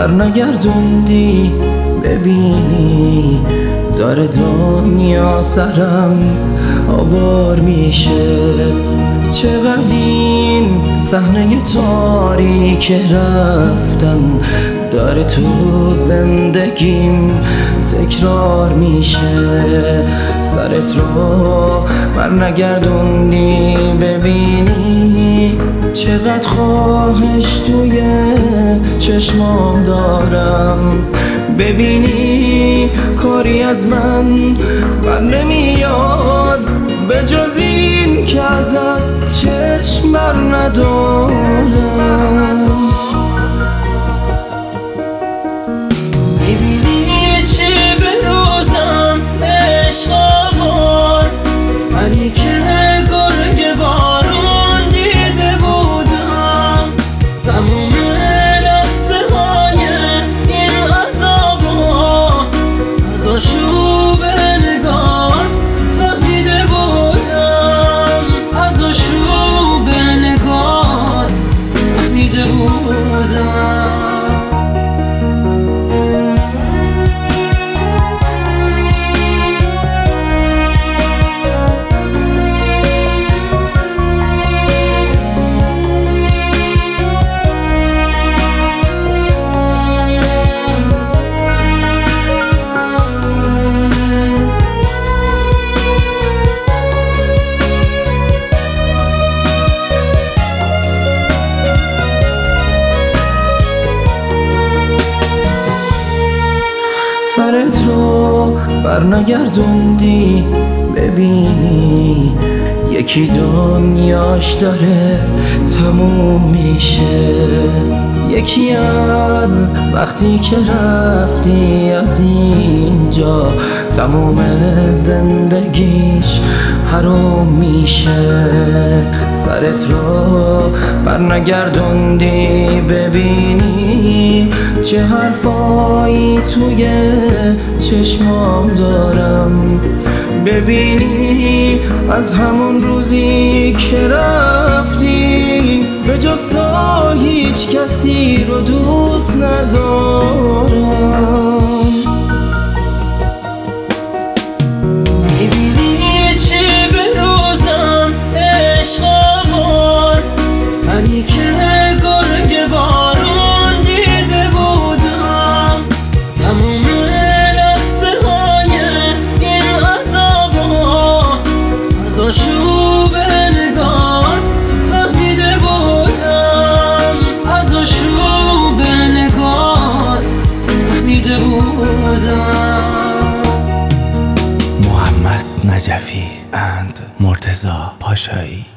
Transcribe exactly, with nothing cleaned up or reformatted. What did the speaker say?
برنگردوندی ببینی داره دنیا سرم آوار میشه. چقدر این صحنه تاریک رفتن داره تو زندگیم تکرار میشه. سرت رو برنگردوندی ببینی چقدر خواهش توی چشمام دارم. ببینی کاری از من بر نمیاد به جز این که ازت چشم بر ندارم. میبینی چه به روزم عشق آورد، ولی که گرگ بارون دیده بودم. تموم لحظه های این عذابا از آشوب نگات فهمیده بودم، از آشوب نگات فهمیده بودم. سرت رو برنگردوندی ببینی یکی دنیاش داره تموم میشه. یکی از وقتی که رفتی از اینجا تموم زندگیش حروم میشه. سرت رو برنگردوندی ببینی چه حرفایی توی چشمام دارم. ببینی از همون روزی که رفتی به جز تو هیچ کسی رو دوست ندارم. میبینی چه به روزم عشق آورد، ولی که گرگ بارون دیده بودم. تموم لحظه های این عذابا از آشوب نگات فهمیده بودم، از آشوب نگات فهمیده بودم. محمد نجفی اند مرتضی پاشایی.